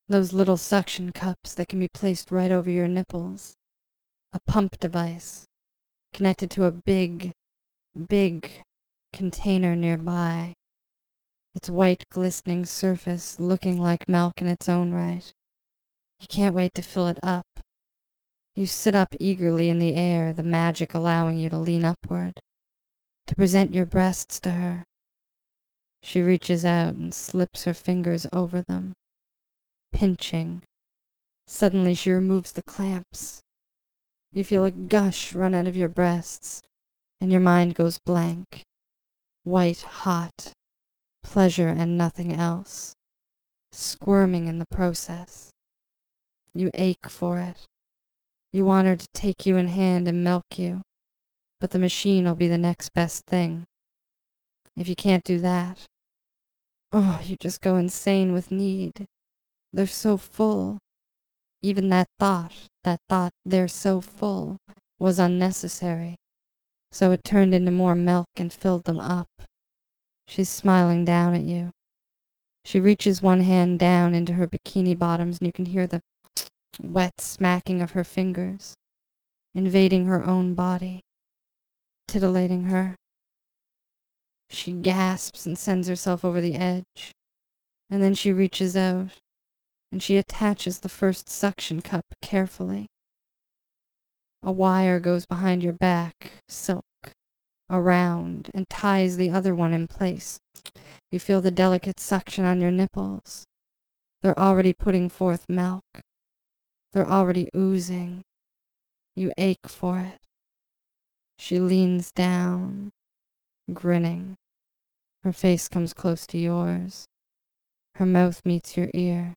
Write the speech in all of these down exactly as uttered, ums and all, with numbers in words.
Those little suction cups that can be placed right over your nipples. A pump device connected to a big, big container nearby. Its white glistening surface looking like milk in its own right. You can't wait to fill it up. You sit up eagerly in the air, the magic allowing you to lean upward, to present your breasts to her. She reaches out and slips her fingers over them, pinching. Suddenly she removes the clamps. You feel a gush run out of your breasts, and your mind goes blank. White hot, pleasure and nothing else, squirming in the process. You ache for it. You want her to take you in hand and milk you, but the machine will be the next best thing. If you can't do that, oh, you just go insane with need. They're so full. Even that thought, that thought, they're so full, was unnecessary. So it turned into more milk and filled them up. She's smiling down at you. She reaches one hand down into her bikini bottoms and you can hear the wet smacking of her fingers, invading her own body, titillating her. She gasps and sends herself over the edge, and then she reaches out, and she attaches the first suction cup carefully. A wire goes behind your back, silk, around, and ties the other one in place. You feel the delicate suction on your nipples. They're already putting forth milk. They're already oozing. You ache for it. She leans down, grinning. Her face comes close to yours. Her mouth meets your ear.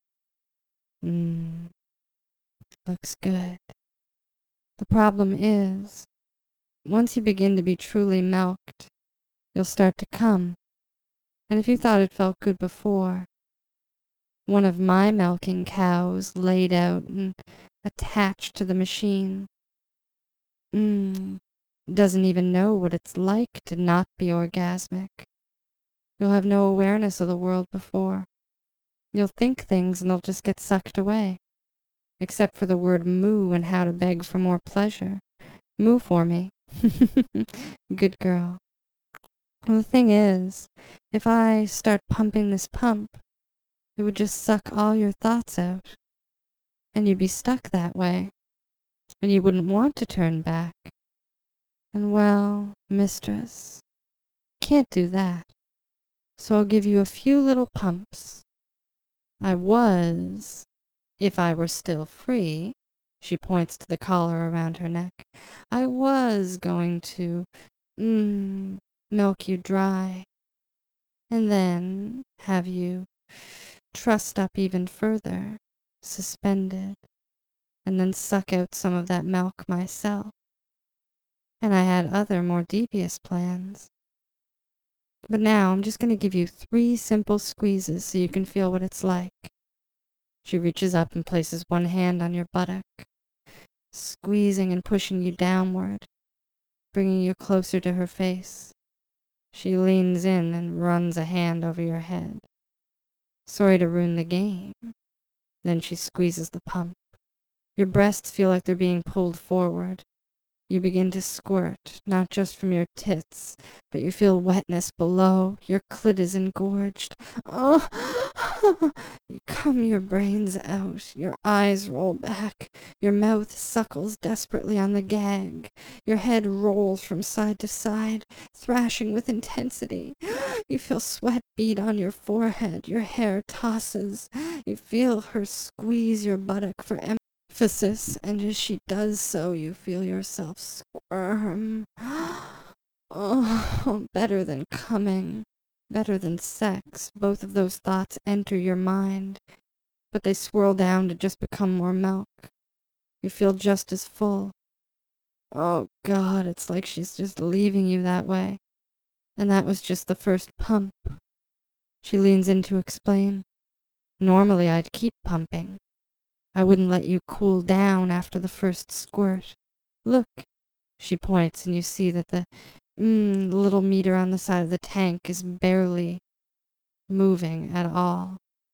Mmm, looks good. The problem is, once you begin to be truly milked, you'll start to come. And if you thought it felt good before, one of my milking cows laid out and attached to the machine, mmm, doesn't even know what it's like to not be orgasmic. You'll have no awareness of the world before. You'll think things and they'll just get sucked away. Except for the word moo and how to beg for more pleasure. Moo for me. Good girl. Well, the thing is, if I start pumping this pump, it would just suck all your thoughts out. And you'd be stuck that way. And you wouldn't want to turn back. And well, mistress, can't do that. So I'll give you a few little pumps. I was, if I were still free, she points to the collar around her neck, I was going to, mmm, milk you dry, and then have you trussed up even further, suspended, and then suck out some of that milk myself. And I had other more devious plans. But now I'm just going to give you three simple squeezes so you can feel what it's like. She reaches up and places one hand on your buttock, squeezing and pushing you downward, bringing you closer to her face. She leans in and runs a hand over your head. Sorry to ruin the game. Then she squeezes the pump. Your breasts feel like they're being pulled forward. You begin to squirt, not just from your tits, but you feel wetness below. Your clit is engorged. Oh, you cum your brains out. Your eyes roll back. Your mouth suckles desperately on the gag. Your head rolls from side to side, thrashing with intensity. You feel sweat bead on your forehead. Your hair tosses. You feel her squeeze your buttock for emphasis. Emphasis, and as she does so, you feel yourself squirm. Oh, better than coming, better than sex. Both of those thoughts enter your mind, but they swirl down to just become more milk. You feel just as full. Oh, God, it's like she's just leaving you that way. And that was just the first pump. She leans in to explain. Normally, I'd keep pumping. I wouldn't let you cool down after the first squirt. Look, she points, and you see that the mm, little meter on the side of the tank is barely moving at all.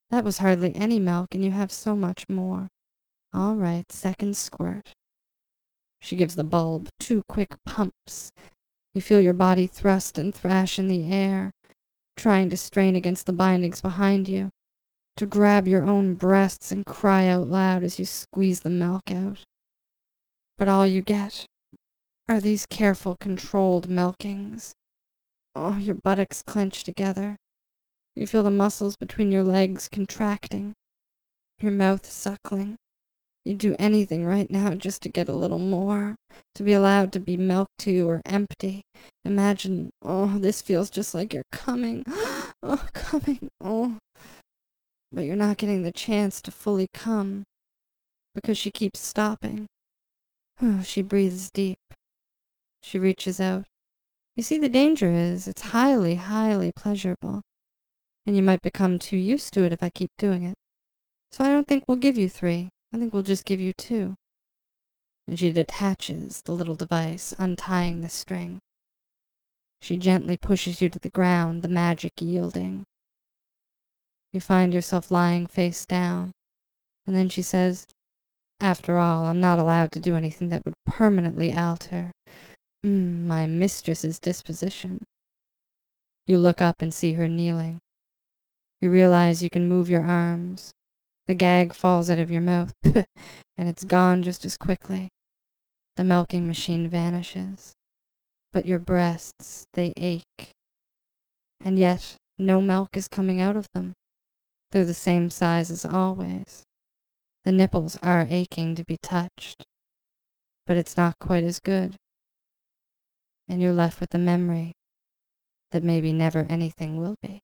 That was hardly any milk, and you have so much more. All right, second squirt. She gives the bulb two quick pumps. You feel your body thrust and thrash in the air, trying to strain against the bindings behind you, to grab your own breasts and cry out loud as you squeeze the milk out. But all you get are these careful, controlled milkings. Oh, your buttocks clench together. You feel the muscles between your legs contracting, your mouth suckling. You'd do anything right now just to get a little more, to be allowed to be milked to or empty. Imagine, oh, this feels just like you're coming. Oh, coming, oh. But you're not getting the chance to fully come, because she keeps stopping. Oh, she breathes deep. She reaches out. You see, the danger is, it's highly, highly pleasurable, and you might become too used to it if I keep doing it. So I don't think we'll give you three. I think we'll just give you two. And she detaches the little device, untying the string. She gently pushes you to the ground, the magic yielding. You find yourself lying face down, and then she says, "After all, I'm not allowed to do anything that would permanently alter mm, my mistress's disposition." You look up and see her kneeling. You realize you can move your arms. The gag falls out of your mouth, and it's gone just as quickly. The milking machine vanishes. But your breasts, they ache. And yet, no milk is coming out of them. They're the same size as always. The nipples are aching to be touched. But it's not quite as good. And you're left with the memory that maybe never anything will be.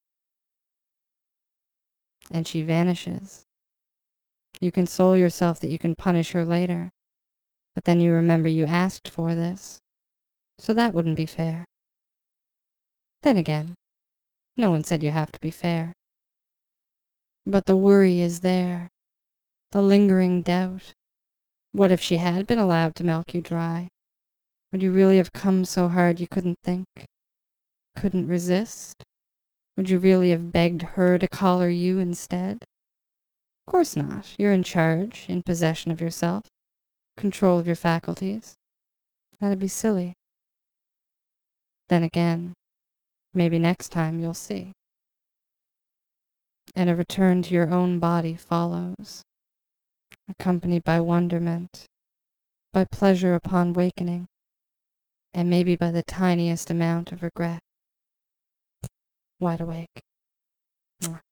And she vanishes. You console yourself that you can punish her later, but then you remember you asked for this, so that wouldn't be fair. Then again, no one said you have to be fair. But the worry is there, the lingering doubt. What if she had been allowed to milk you dry? Would you really have come so hard you couldn't think, couldn't resist? Would you really have begged her to collar you instead? Of course not. You're in charge, in possession of yourself, control of your faculties. That'd be silly. Then again, maybe next time you'll see. And a return to your own body follows, accompanied by wonderment, by pleasure upon wakening, and maybe by the tiniest amount of regret. Wide awake. Mwah.